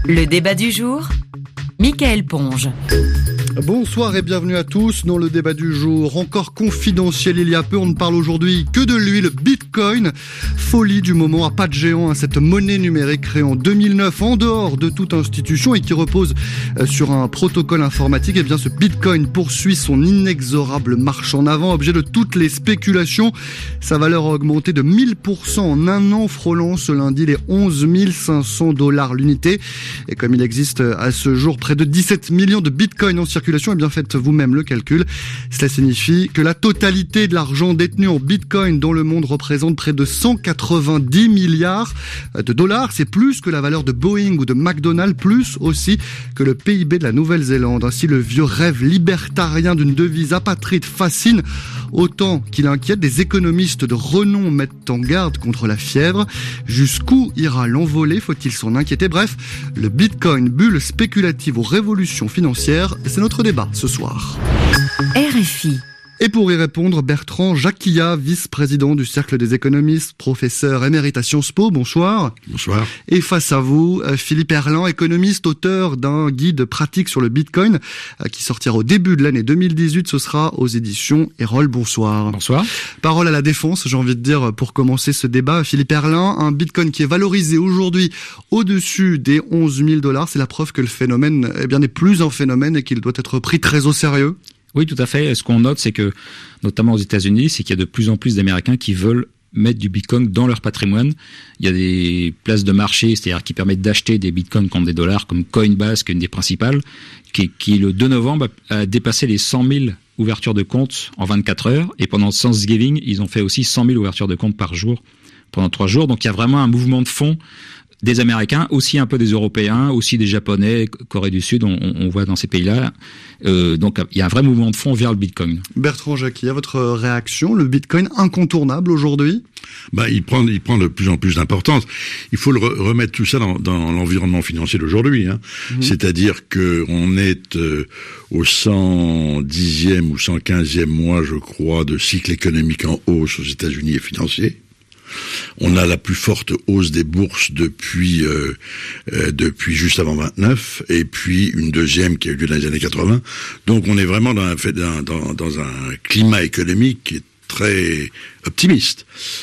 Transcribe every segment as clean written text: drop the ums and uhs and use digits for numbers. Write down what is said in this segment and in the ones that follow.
Le débat du jour, Mickaël Ponge. Bonsoir et bienvenue à tous dans le débat du jour. Encore confidentiel il y a peu, on ne parle aujourd'hui que de lui, le Bitcoin. Folie du moment, à pas de géant, cette monnaie numérique créée en 2009 en dehors de toute institution et qui repose sur un protocole informatique. Et bien ce Bitcoin poursuit son inexorable marche en avant, objet de toutes les spéculations. Sa valeur a augmenté de 1000% en un an, frôlant ce lundi les 11 500 $ l'unité. Et comme il existe à ce jour près de 17 millions de Bitcoin en circulation, eh bien faites vous-même le calcul. Cela signifie que la totalité de l'argent détenu en Bitcoin dans le monde représente près de 190 milliards de dollars. C'est plus que la valeur de Boeing ou de McDonald's, plus aussi que le PIB de la Nouvelle-Zélande. Ainsi, le vieux rêve libertarien d'une devise apatride fascine autant qu'il inquiète. Des économistes de renom mettent en garde contre la fièvre. Jusqu'où ira l'envolée? Faut-il s'en inquiéter? Bref, le Bitcoin, bulle spéculative aux révolutions financières, c'est notre débat ce soir. RFI. Et pour y répondre, Bertrand Jacquillat, vice-président du Cercle des économistes, professeur émérite à Sciences Po, bonsoir. Bonsoir. Et face à vous, Philippe Erland, économiste, auteur d'un guide pratique sur le Bitcoin, qui sortira au début de l'année 2018, ce sera aux éditions Erol, bonsoir. Bonsoir. Parole à la défense, j'ai envie de dire, pour commencer ce débat. Philippe Erland, un Bitcoin qui est valorisé aujourd'hui au-dessus des 11 000 $, c'est la preuve que le phénomène, n'est plus un phénomène et qu'il doit être pris très au sérieux. Oui, tout à fait. Ce qu'on note, c'est que, notamment aux États-Unis, c'est qu'il y a de plus en plus d'Américains qui veulent mettre du Bitcoin dans leur patrimoine. Il y a des places de marché, c'est-à-dire qui permettent d'acheter des Bitcoins contre des dollars, comme Coinbase, qui est une des principales, qui le 2 novembre a dépassé les 100 000 ouvertures de compte en 24 heures. Et pendant Thanksgiving, ils ont fait aussi 100 000 ouvertures de compte par jour pendant 3 jours. Donc il y a vraiment un mouvement de fond des Américains, aussi un peu des Européens, aussi des Japonais, Corée du Sud, on voit dans ces pays-là. Donc il y a un vrai mouvement de fond vers le Bitcoin. Bertrand Jacquillat, votre réaction, le Bitcoin incontournable aujourd'hui? Il prend de plus en plus d'importance. Il faut remettre tout ça dans l'environnement financier d'aujourd'hui. C'est-à-dire que on est au 110e ou 115e mois, je crois, de cycle économique en hausse aux États-Unis et financier. On a la plus forte hausse des bourses depuis juste avant 29, et puis une deuxième qui a eu lieu dans les années 80. Donc on est vraiment dans un climat économique qui est très optimiste.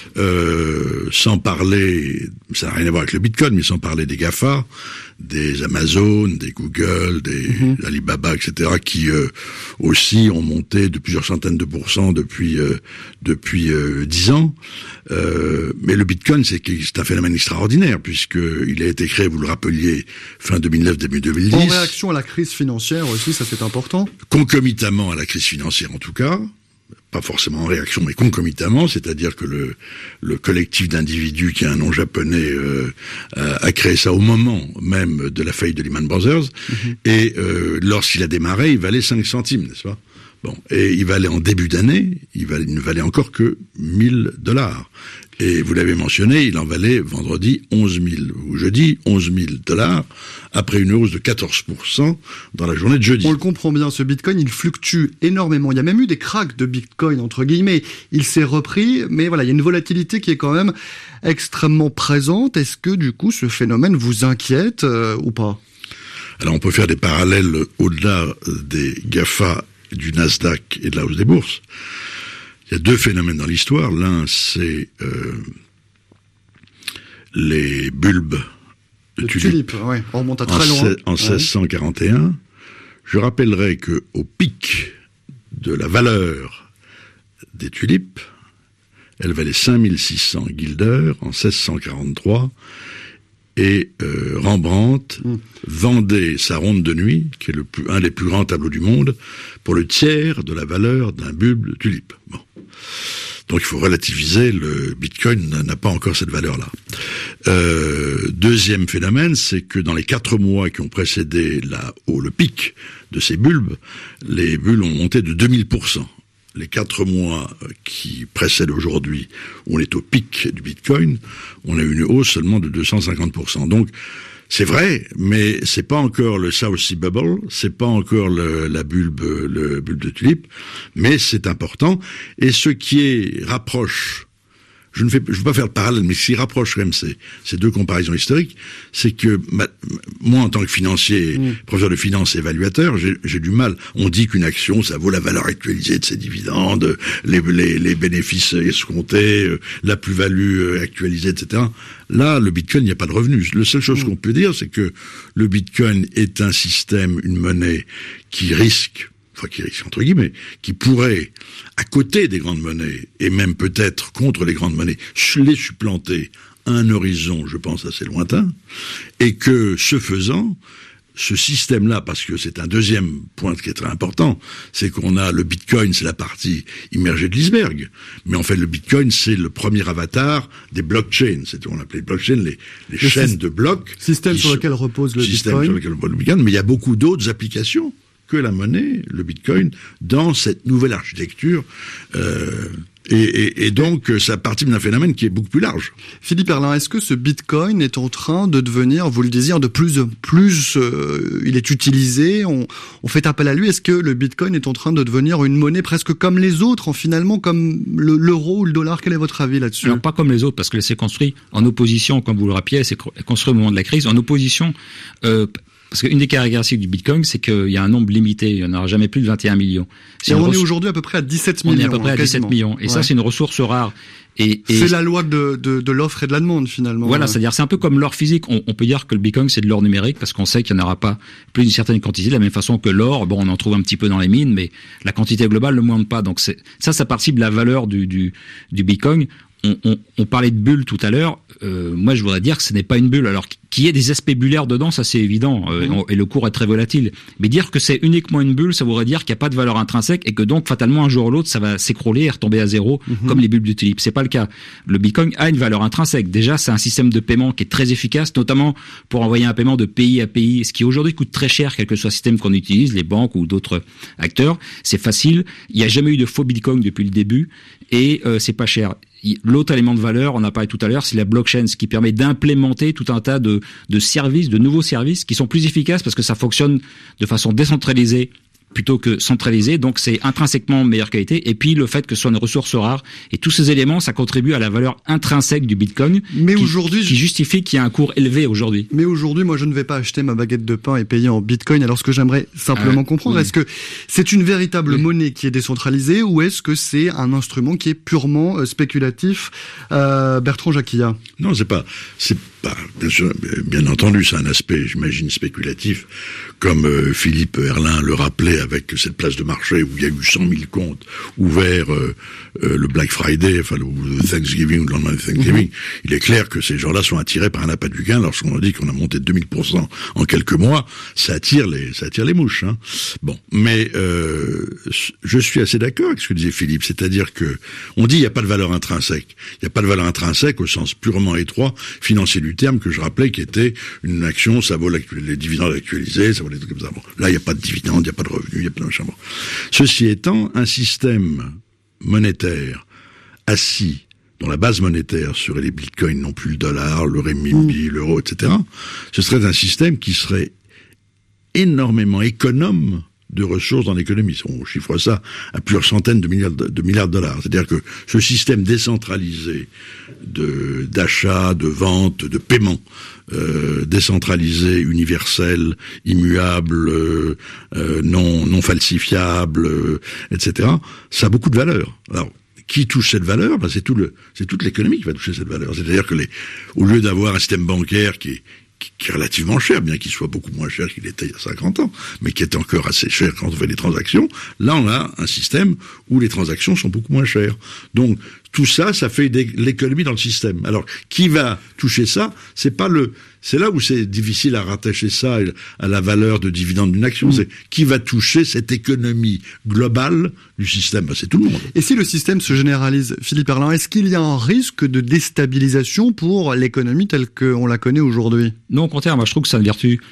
Sans parler, ça n'a rien à voir avec le Bitcoin, mais sans parler des GAFA, des Amazon, des Google, des Alibaba, etc., qui aussi ont monté de plusieurs centaines de pourcents depuis 10 ans. Mais le Bitcoin, c'est un phénomène extraordinaire, puisqu'il a été créé, vous le rappeliez, fin 2009, début 2010. En réaction à la crise financière aussi, ça c'est important. Concomitamment à la crise financière en tout cas. Pas forcément en réaction, mais concomitamment, c'est-à-dire que le collectif d'individus qui a un nom japonais a créé ça au moment même de la faillite de Lehman Brothers, et lorsqu'il a démarré, il valait 5 centimes, n'est-ce pas? Bon, et il valait en début d'année, il ne valait encore que 1 000 $. Et vous l'avez mentionné, il en valait vendredi 11 000, ou jeudi 11 000 $, après une hausse de 14% dans la journée de jeudi. On le comprend bien, ce Bitcoin, il fluctue énormément. Il y a même eu des cracks de Bitcoin, entre guillemets. Il s'est repris, mais voilà, il y a une volatilité qui est quand même extrêmement présente. Est-ce que, du coup, ce phénomène vous inquiète ou pas? Alors, on peut faire des parallèles au-delà des GAFA, du Nasdaq et de la hausse des bourses. Il y a 2 phénomènes dans l'histoire. L'un, c'est les bulbes de tulipes. Ouais. On remonte à très loin. En 1641. Je rappellerai que au pic de la valeur des tulipes, elle valait 5600 guilders en 1643. Et Rembrandt vendait sa ronde de nuit, qui est un des plus grands tableaux du monde, pour le tiers de la valeur d'un bulbe de tulipe. Bon. Donc il faut relativiser, le Bitcoin n'a pas encore cette valeur-là. Deuxième phénomène, c'est que dans les 4 mois qui ont précédé le pic de ces bulbes, les bulbes ont monté de 2000%. Les 4 mois qui précèdent aujourd'hui, où on est au pic du Bitcoin, on a eu une hausse seulement de 250%. Donc, c'est vrai, mais c'est pas encore le South Sea Bubble, c'est pas encore le bulbe de tulipe, mais c'est important. Et ce qui rapproche je veux pas faire le parallèle, mais ce qui rapproche quand même ces deux comparaisons historiques, c'est que moi, en tant que financier, professeur de finance et évaluateur, j'ai du mal. On dit qu'une action, ça vaut la valeur actualisée de ses dividendes, les bénéfices escomptés, la plus-value actualisée, etc. Là, le Bitcoin, il n'y a pas de revenus. La seule chose qu'on peut dire, c'est que le Bitcoin est un système, une monnaie qui risque entre guillemets, qui pourrait, à côté des grandes monnaies, et même peut-être contre les grandes monnaies, les supplanter à un horizon, je pense, assez lointain, et que, ce faisant, ce système-là, parce que c'est un deuxième point qui est très important, c'est qu'on a le Bitcoin, c'est la partie immergée de l'iceberg, mais en fait le Bitcoin c'est le premier avatar des blockchains, c'est ce qu'on appelait les blockchains, les chaînes de blocs. Système sur lequel repose le Bitcoin. Mais il y a beaucoup d'autres applications que la monnaie, le Bitcoin, dans cette nouvelle architecture. Et donc, ça participe d'un phénomène qui est beaucoup plus large. Philippe Herlin, est-ce que ce Bitcoin est en train de devenir, vous le disiez, de plus en plus, il est utilisé, on fait appel à lui. Est-ce que le Bitcoin est en train de devenir une monnaie presque comme les autres, finalement, comme l'euro ou le dollar? Quel est votre avis là-dessus? Alors, pas comme les autres, parce que c'est construit en opposition, comme vous le rappeliez, c'est construit au moment de la crise, en opposition, parce qu'une des caractéristiques du Bitcoin, c'est qu'il y a un nombre limité. Il n'y en aura jamais plus de 21 millions. Et on est aujourd'hui à peu près à 17 millions. On est à peu près à 17 millions. Et ça, c'est une ressource rare. Et c'est la loi de l'offre et de la demande, finalement. Voilà, c'est-à-dire c'est un peu comme l'or physique. On peut dire que le Bitcoin, c'est de l'or numérique, parce qu'on sait qu'il n'y en aura pas plus d'une certaine quantité, de la même façon que l'or, bon, on en trouve un petit peu dans les mines, mais la quantité globale ne moindre pas. Donc ça participe de la valeur du Bitcoin. On parlait de bulle tout à l'heure. Moi, je voudrais dire que ce n'est pas une bulle. Alors, qu'il y ait des aspects bullaires dedans, ça c'est évident. Et le cours est très volatile. Mais dire que c'est uniquement une bulle, ça voudrait dire qu'il n'y a pas de valeur intrinsèque et que donc, fatalement, un jour ou l'autre, ça va s'écrouler et retomber à zéro, comme les bulles de tulipe. C'est pas le cas. Le Bitcoin a une valeur intrinsèque. Déjà, c'est un système de paiement qui est très efficace, notamment pour envoyer un paiement de pays à pays, ce qui aujourd'hui coûte très cher, quel que soit le système qu'on utilise, les banques ou d'autres acteurs. C'est facile. Il n'y a jamais eu de faux Bitcoin depuis le début et c'est pas cher. L'autre élément de valeur, on a parlé tout à l'heure, c'est la blockchain, ce qui permet d'implémenter tout un tas de services, de nouveaux services qui sont plus efficaces parce que ça fonctionne de façon décentralisée plutôt que centralisée, donc c'est intrinsèquement meilleure qualité, et puis le fait que ce soit une ressource rare, et tous ces éléments, ça contribue à la valeur intrinsèque du Bitcoin, qui justifie qu'il y a un cours élevé aujourd'hui. Mais aujourd'hui, moi je ne vais pas acheter ma baguette de pain et payer en Bitcoin, alors ce que j'aimerais simplement comprendre, est-ce que c'est une véritable monnaie qui est décentralisée, ou est-ce que c'est un instrument qui est purement spéculatif? Bertrand Jacquillat. Non, c'est pas, bien sûr, bien entendu, c'est un aspect, j'imagine, spéculatif, comme Philippe Herlin le rappelait avec cette place de marché où il y a eu 100 000 comptes ouverts le Black Friday, enfin le Thanksgiving ou le lendemain de Thanksgiving. Il est clair que ces gens-là sont attirés par un appât du gain. Lorsqu'on a dit qu'on a monté de 2000% en quelques mois, ça attire les mouches. Hein. Bon, mais je suis assez d'accord avec ce que disait Philippe, c'est-à-dire que on dit il n'y a pas de valeur intrinsèque. Il n'y a pas de valeur intrinsèque au sens purement étroit financier du terme que je rappelais, qui était une action, ça vaut les dividendes actualisés, ça vaut les trucs comme ça. Bon, là, il n'y a pas de dividendes, il n'y a pas de revenus, il n'y a pas de machin. Bon. Ceci étant, un système monétaire assis dont la base monétaire serait les bitcoins, non plus le dollar, le renminbi, l'euro, etc., ce serait un système qui serait énormément économe de ressources dans l'économie. On chiffre ça à plusieurs centaines de milliards de dollars. C'est-à-dire que ce système décentralisé d'achat, de vente, de paiement, décentralisé, universel, immuable, non falsifiable, etc., ça a beaucoup de valeur. Alors, qui touche cette valeur? C'est toute l'économie qui va toucher cette valeur. C'est-à-dire que au lieu d'avoir un système bancaire qui est relativement cher, bien qu'il soit beaucoup moins cher qu'il était il y a 50 ans, mais qui est encore assez cher quand on fait des transactions, là on a un système où les transactions sont beaucoup moins chères. Donc tout ça, ça fait l'économie dans le système. Alors, qui va toucher ça? C'est là où c'est difficile à rattacher ça à la valeur de dividende d'une action. C'est qui va toucher cette économie globale du système? C'est tout le monde. Et si le système se généralise, Philippe Herlin, est-ce qu'il y a un risque de déstabilisation pour l'économie telle qu'on la connaît aujourd'hui? Non, au contraire, moi je trouve que c'est une vertu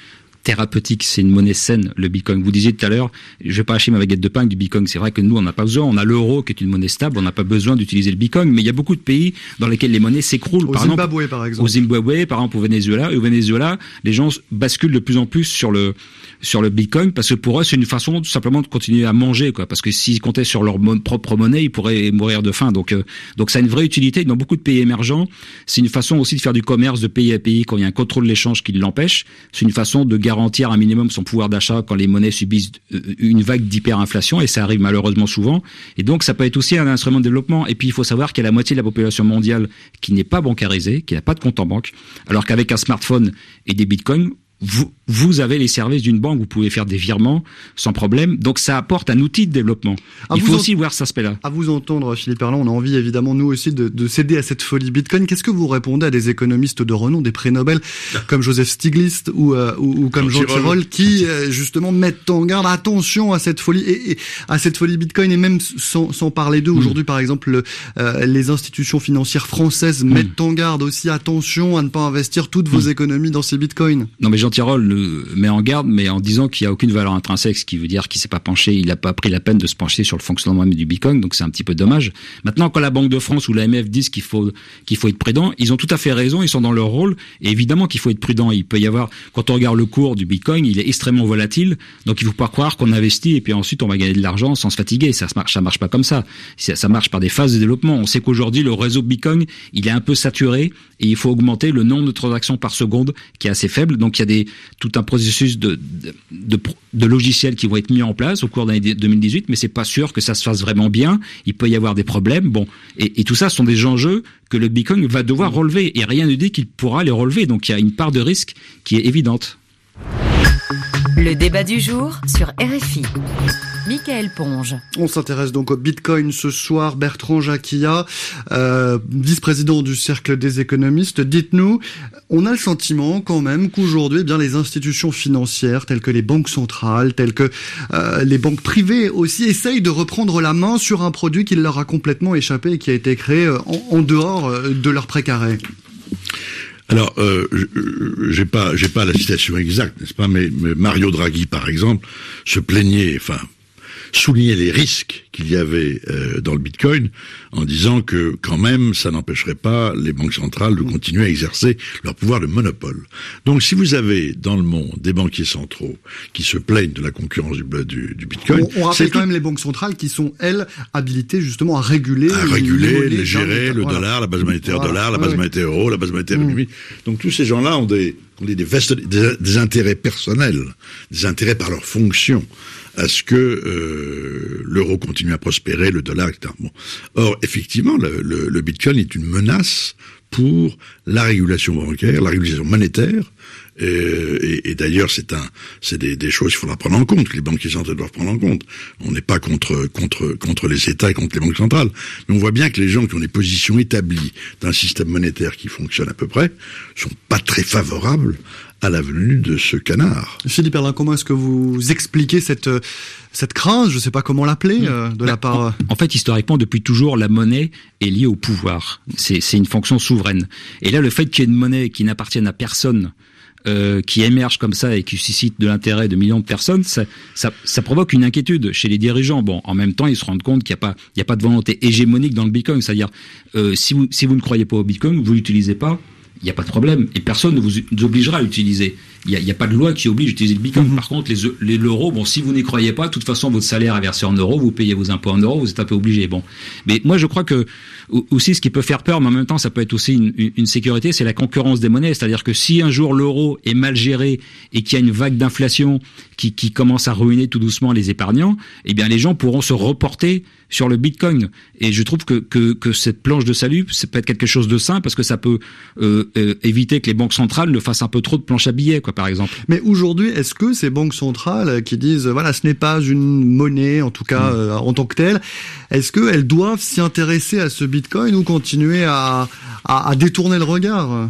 thérapeutique, c'est une monnaie saine, le Bitcoin. Vous disiez tout à l'heure, je vais pas acheter ma baguette de pain avec du Bitcoin. C'est vrai que nous, on n'a pas besoin. On a l'euro qui est une monnaie stable. On n'a pas besoin d'utiliser le Bitcoin. Mais il y a beaucoup de pays dans lesquels les monnaies s'écroulent. Au Zimbabwe, par exemple. Au Zimbabwe, par exemple, au Venezuela. Et au Venezuela, les gens basculent de plus en plus sur le Bitcoin parce que pour eux, c'est une façon tout simplement de continuer à manger, quoi. Parce que s'ils comptaient sur leur propre monnaie, ils pourraient mourir de faim. Donc ça a une vraie utilité. Dans beaucoup de pays émergents, c'est une façon aussi de faire du commerce de pays à pays quand il y a un contrôle de l'échange qui l'empêche. C'est une façon de garantir un minimum son pouvoir d'achat quand les monnaies subissent une vague d'hyperinflation, et ça arrive malheureusement souvent. Et donc ça peut être aussi un instrument de développement. Et puis il faut savoir qu'il y a la moitié de la population mondiale qui n'est pas bancarisée, qui n'a pas de compte en banque, alors qu'avec un smartphone et des bitcoins, vous avez les services d'une banque, vous pouvez faire des virements sans problème. Donc ça apporte un outil de développement. Il faut aussi voir cet aspect-là. À vous entendre, Philippe Erland, on a envie évidemment nous aussi de céder à cette folie Bitcoin. Qu'est-ce que vous répondez à des économistes de renom, des prix Nobel comme Joseph Stiglitz ou comme Jean Tirole qui justement mettent en garde, attention à cette folie et à cette folie Bitcoin, et même sans parler d'eux. Aujourd'hui, par exemple, les institutions financières françaises mettent en garde aussi, attention à ne pas investir toutes vos économies dans ces Bitcoins. Non, mais Jean Tirole met en garde, mais en disant qu'il n'y a aucune valeur intrinsèque, ce qui veut dire qu'il s'est pas penché, il n'a pas pris la peine de se pencher sur le fonctionnement même du Bitcoin, donc c'est un petit peu dommage. Maintenant, quand la Banque de France ou l'AMF disent qu'il faut être prudent, ils ont tout à fait raison, ils sont dans leur rôle, et évidemment qu'il faut être prudent. Il peut y avoir, quand on regarde le cours du Bitcoin, il est extrêmement volatile, donc il ne faut pas croire qu'on investit et puis ensuite on va gagner de l'argent sans se fatiguer. Ça marche pas comme ça. Ça marche par des phases de développement. On sait qu'aujourd'hui, le réseau Bitcoin, il est un peu saturé, et il faut augmenter le nombre de transactions par seconde, qui est assez faible. Donc il y a tout un processus de logiciels qui vont être mis en place au cours de l'année 2018, mais c'est pas sûr que ça se fasse vraiment bien. Il peut y avoir des problèmes. Bon, et tout ça sont des enjeux que le Bitcoin va devoir relever, et rien ne dit qu'il pourra les relever. Donc il y a une part de risque qui est évidente. Le débat du jour sur RFI. Michael Ponge. On s'intéresse donc au Bitcoin ce soir. Bertrand Jacquia, vice-président du Cercle des économistes. Dites-nous, on a le sentiment quand même qu'aujourd'hui, eh bien, les institutions financières telles que les banques centrales, telles que les banques privées aussi, essayent de reprendre la main sur un produit qui leur a complètement échappé et qui a été créé en dehors de leur précaré. Alors, j'ai pas la citation exacte, n'est-ce pas, mais Mario Draghi, par exemple, se plaignait, soulignait les risques qu'il y avait dans le Bitcoin en disant que quand même ça n'empêcherait pas les banques centrales de continuer à exercer leur pouvoir de monopole. Donc si vous avez dans le monde des banquiers centraux qui se plaignent de la concurrence du Bitcoin... On rappelle quand même les banques centrales qui sont, elles, habilitées justement à réguler, les gérer, le dollar, la base monétaire dollar, la base monétaire euro, la base monétaire renminbi. Donc tous ces gens-là ont des intérêts personnels, des intérêts par leur fonction à ce que l'euro continue à prospérer, le dollar, etc. Bon. Or, effectivement, le Bitcoin est une menace pour la régulation bancaire, la régulation monétaire, et d'ailleurs c'est des choses qu'il faudra prendre en compte, que les banquiers centraux doivent prendre en compte. On n'est pas contre les États et contre les banques centrales, mais on voit bien que les gens qui ont des positions établies d'un système monétaire qui fonctionne à peu près sont pas très favorables à la venue de ce canard. Philippe Erland, comment est-ce que vous expliquez cette crainte, je ne sais pas comment l'appeler, de la part... En fait, historiquement, depuis toujours, la monnaie est liée au pouvoir. C'est une fonction souveraine. Et là, le fait qu'il y ait une monnaie qui n'appartienne à personne, qui émerge comme ça et qui suscite de l'intérêt de millions de personnes, ça provoque une inquiétude chez les dirigeants. Bon, en même temps, ils se rendent compte qu'il n'y a pas de volonté hégémonique dans le Bitcoin. C'est-à-dire, si vous ne croyez pas au Bitcoin, vous l'utilisez pas, il n'y a pas de problème. Et personne ne vous obligera à l'utiliser. Il n'y a pas de loi qui oblige à utiliser le Bitcoin. Par contre, l'euro, bon, si vous n'y croyez pas, de toute façon, votre salaire est versé en euros, vous payez vos impôts en euros, vous êtes un peu obligé. Bon. Mais moi, je crois que, aussi, ce qui peut faire peur, mais en même temps, ça peut être aussi une sécurité, c'est la concurrence des monnaies. C'est-à-dire que si un jour l'euro est mal géré et qu'il y a une vague d'inflation qui commence à ruiner tout doucement les épargnants, eh bien, les gens pourront se reporter sur le Bitcoin. Et je trouve que cette planche de salut, c'est peut être quelque chose de sain parce que ça peut éviter que les banques centrales ne fassent un peu trop de planche à billets, quoi, par exemple. Mais aujourd'hui, est-ce que ces banques centrales qui disent, voilà, ce n'est pas une monnaie, en tout cas, en tant que telle, est-ce qu'elles doivent s'y intéresser à ce Bitcoin ou continuer à détourner le regard?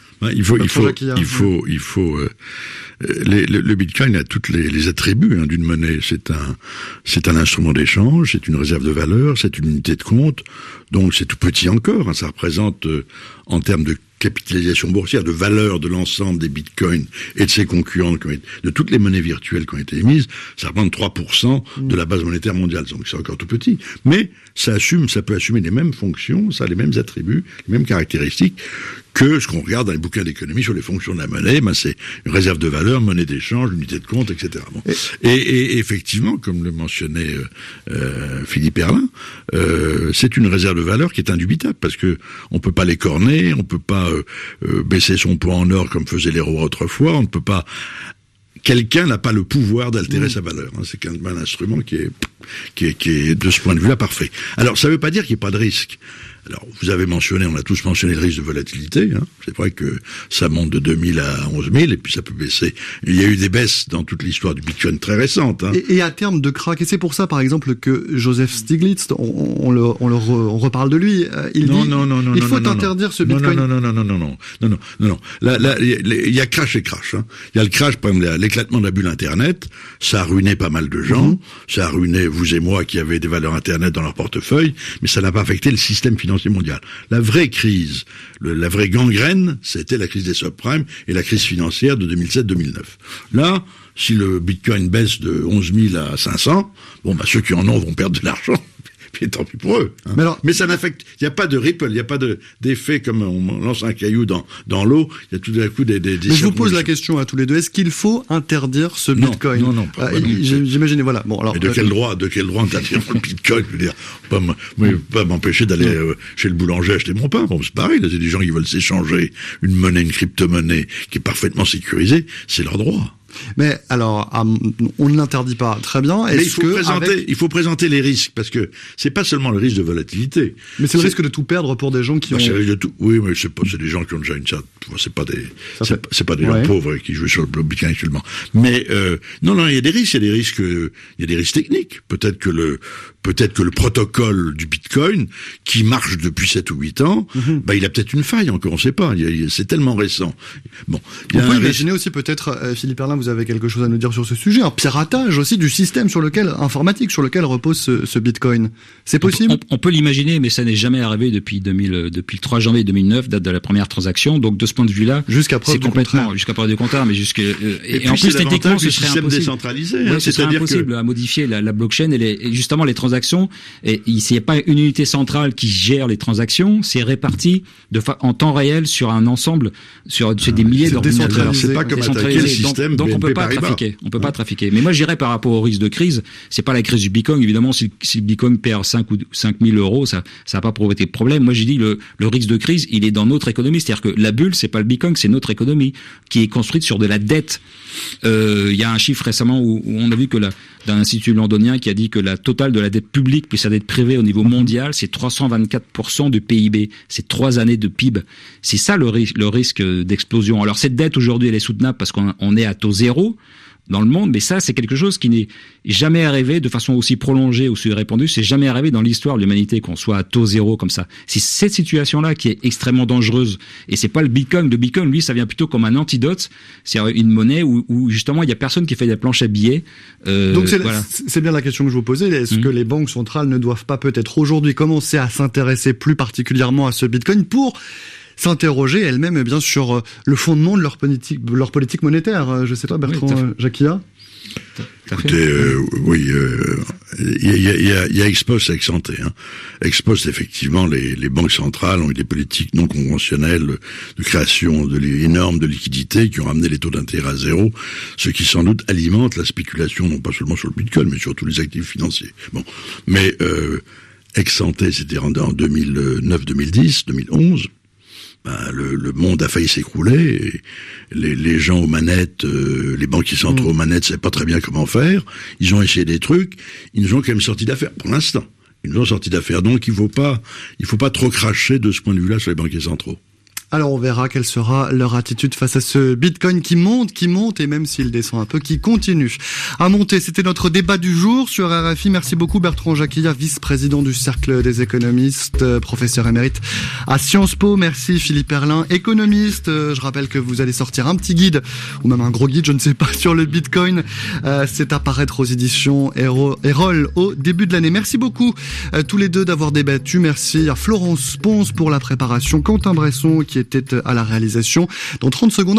Le Bitcoin a toutes les attributs d'une monnaie. C'est un instrument d'échange, c'est une réserve de valeur, c'est une unité de compte. Donc c'est tout petit encore. Ça représente en termes de capitalisation boursière, de valeur de l'ensemble des bitcoins et de ses concurrents, de toutes les monnaies virtuelles qui ont été émises, ça représente 3% de la base monétaire mondiale. Donc c'est encore tout petit. Mais ça peut assumer les mêmes fonctions, ça a les mêmes attributs, les mêmes caractéristiques que ce qu'on regarde dans les bouquins d'économie sur les fonctions de la monnaie. C'est une réserve de valeur, monnaie d'échange, unité de compte, etc. Bon. Et effectivement, comme le mentionnait Philippe Erlin, c'est une réserve de valeur qui est indubitable, parce que on peut pas l'écorner, on peut pas baisser son poids en or comme faisaient les rois autrefois, on ne peut pas... Quelqu'un n'a pas le pouvoir d'altérer sa valeur. C'est quand même un instrument qui est de ce point de vue-là parfait. Alors, ça ne veut pas dire qu'il n'y a pas de risque. Alors, vous avez mentionné, on a tous mentionné le risque de volatilité. C'est vrai que ça monte de 2000 à 11 000 et puis ça peut baisser. Il y a eu des baisses dans toute l'histoire du Bitcoin très récente. Et à terme de crack, et c'est pour ça, par exemple, que Joseph Stiglitz, on reparle de lui. Il dit, il faut interdire ce Bitcoin. Non. Là, il y a crash et crash. Il y a le crash, par exemple, l'éclatement de la bulle Internet. Ça a ruiné pas mal de gens. Ça a ruiné vous et moi qui avaient des valeurs Internet dans leur portefeuille, mais ça n'a pas affecté le système financier mondial. La vraie crise, la vraie gangrène, c'était la crise des subprimes et la crise financière de 2007-2009. Là, si le Bitcoin baisse de 11 000 à 500, ceux qui en ont vont perdre de l'argent. Et tant pis pour eux. Mais ça n'affecte, il n'y a pas de ripple, il n'y a pas d'effet comme on lance un caillou dans l'eau, il y a tout d'un coup des Mais je vous pose la question à tous les deux, est-ce qu'il faut interdire ce Bitcoin? Non. J'imagine, voilà. Bon, alors. Mais de quel droit interdire le Bitcoin? Je veux dire, pas m'empêcher d'aller chez le boulanger acheter mon pain. C'est pareil, là, c'est des gens qui veulent s'échanger une monnaie, une crypto-monnaie qui est parfaitement sécurisée, c'est leur droit. Mais alors, on ne l'interdit pas. Très bien. Mais il faut présenter les risques, parce que c'est pas seulement le risque de volatilité. Mais c'est le risque de tout perdre pour des gens qui ont... C'est le risque de tout. Oui, mais c'est des gens qui ont déjà une certaine... C'est pas des gens pauvres qui jouent sur le Bitcoin actuellement. Mais non, il y a des risques. Il y a des risques techniques. Peut-être que le protocole du Bitcoin, qui marche depuis 7 ou 8 ans, il a peut-être une faille encore, on ne sait pas. C'est tellement récent. Bon, on peut imaginer aussi peut-être, Philippe Erlin, vous avez quelque chose à nous dire sur ce sujet, un piratage aussi du système informatique sur lequel repose ce Bitcoin. C'est possible? On peut l'imaginer, mais ça n'est jamais arrivé depuis le 3 janvier 2009, date de la première transaction. Donc de ce point de vue-là, jusqu'à preuve du contraire, mais et en plus techniquement, ce serait impossible. Décentralisé. Ce serait impossible à modifier la blockchain et justement les transactions. Et il n'y a pas une unité centrale qui gère les transactions, c'est réparti en temps réel sur un ensemble, sur des milliers d'ordinateurs. C'est pas comme attaquer le système. Donc on peut pas trafiquer. On peut pas trafiquer. Mais moi je dirais par rapport au risque de crise, c'est pas la crise du Bitcoin. Évidemment, si le Bitcoin perd 5 000 euros, ça va pas provoquer de problème. Moi j'ai dit le risque de crise, il est dans notre économie. C'est-à-dire que la bulle, c'est pas le Bitcoin, c'est notre économie qui est construite sur de la dette. Il y a un chiffre récemment où on a vu que d'un institut londonien qui a dit que la totale de la dette publique plus la dette privée au niveau mondial, c'est 324% du PIB. C'est 3 années de PIB. C'est ça le risque d'explosion. Alors cette dette aujourd'hui, elle est soutenable parce qu'on est à taux zéro dans le monde, mais ça, c'est quelque chose qui n'est jamais arrivé de façon aussi prolongée, aussi répandue. C'est jamais arrivé dans l'histoire de l'humanité qu'on soit à taux zéro comme ça. C'est cette situation-là qui est extrêmement dangereuse. Et c'est pas le Bitcoin. Le Bitcoin, lui, ça vient plutôt comme un antidote. C'est une monnaie où justement, il y a personne qui fait des planches à billets. Donc c'est bien la question que je vous posais. Est-ce que les banques centrales ne doivent pas peut-être aujourd'hui commencer à s'intéresser plus particulièrement à ce Bitcoin pour s'interroger elles-mêmes bien sur le fondement de leur politique monétaire? Je sais pas, Bertrand Jacquia. Écoutez, oui, il y a ex-post et ex-ante. Ex-post, effectivement, les banques centrales ont eu des politiques non conventionnelles de création énorme de liquidités qui ont ramené les taux d'intérêt à zéro, ce qui sans doute alimente la spéculation, non pas seulement sur le Bitcoin, mais sur tous les actifs financiers. Bon, mais ex-ante, c'était en 2009, 2010, 2011. Le monde a failli s'écrouler. Les gens aux manettes, les banquiers centraux aux manettes, savaient pas très bien comment faire. Ils ont essayé des trucs. Ils nous ont quand même sorti d'affaires pour l'instant. Ils nous ont sorti d'affaires. Donc il faut pas trop cracher de ce point de vue-là sur les banquiers centraux. Alors on verra quelle sera leur attitude face à ce Bitcoin qui monte et même s'il descend un peu, qui continue à monter. C'était notre débat du jour sur RFI. Merci beaucoup Bertrand Jacquia, vice-président du Cercle des économistes, professeur émérite à Sciences Po. Merci Philippe Erlin, économiste. Je rappelle que vous allez sortir un petit guide, ou même un gros guide, je ne sais pas, sur le Bitcoin. C'est à paraître aux éditions Erol au début de l'année. Merci beaucoup tous les deux d'avoir débattu. Merci à Florence Ponce pour la préparation, Quentin Bresson qui était à la réalisation. Dans 30 secondes,